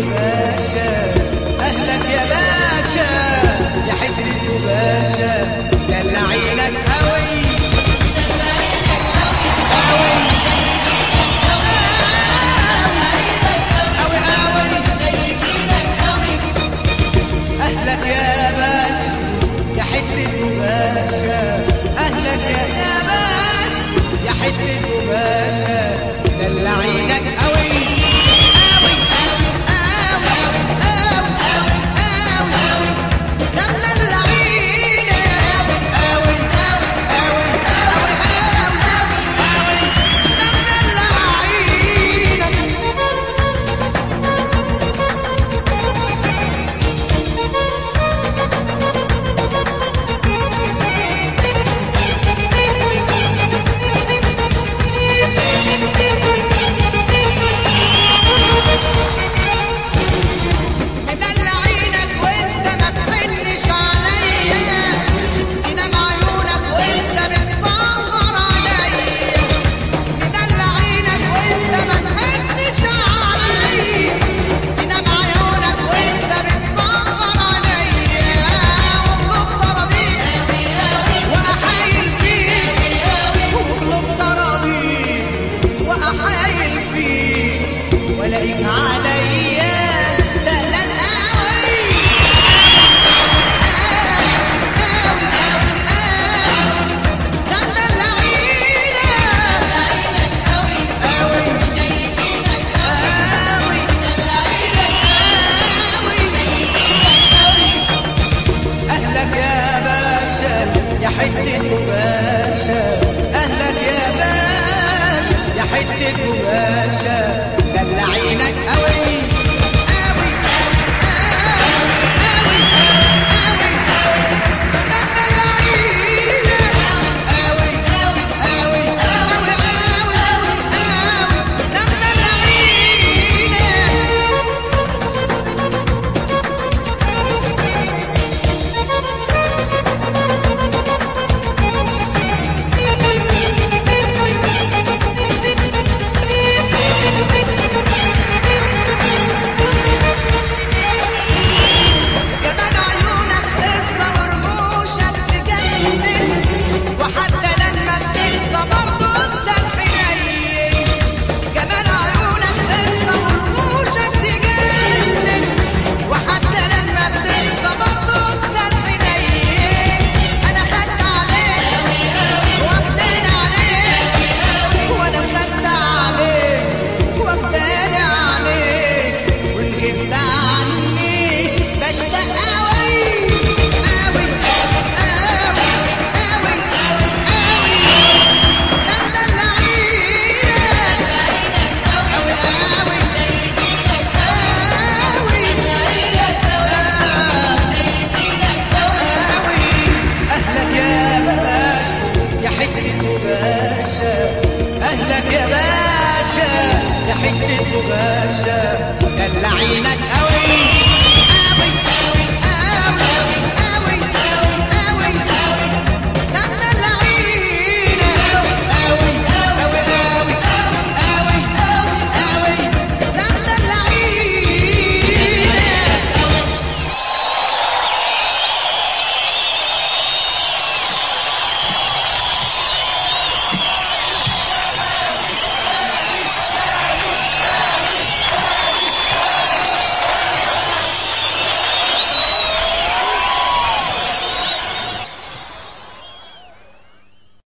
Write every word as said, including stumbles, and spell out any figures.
باشا اهلك يا باشا يا حتة باشا دلعينك قوي اهلك يا باشا يا حتة باشا اهلك يا يا باشا يا حتة باشا دلعينك قوي قوي قوي قوي قوي قوي دلعينك قوي قوي قوي قوي ولاقيك عليا دقلان قوي اهلك يا باشا يا حتة باشا اهلك يا باشا يا حتة باشا دلعينك قوي قوي قوي قوي قوي دلعينك قوي قوي قوي قوي اهلك يا باشا يا حتة باشا دلعينك قوي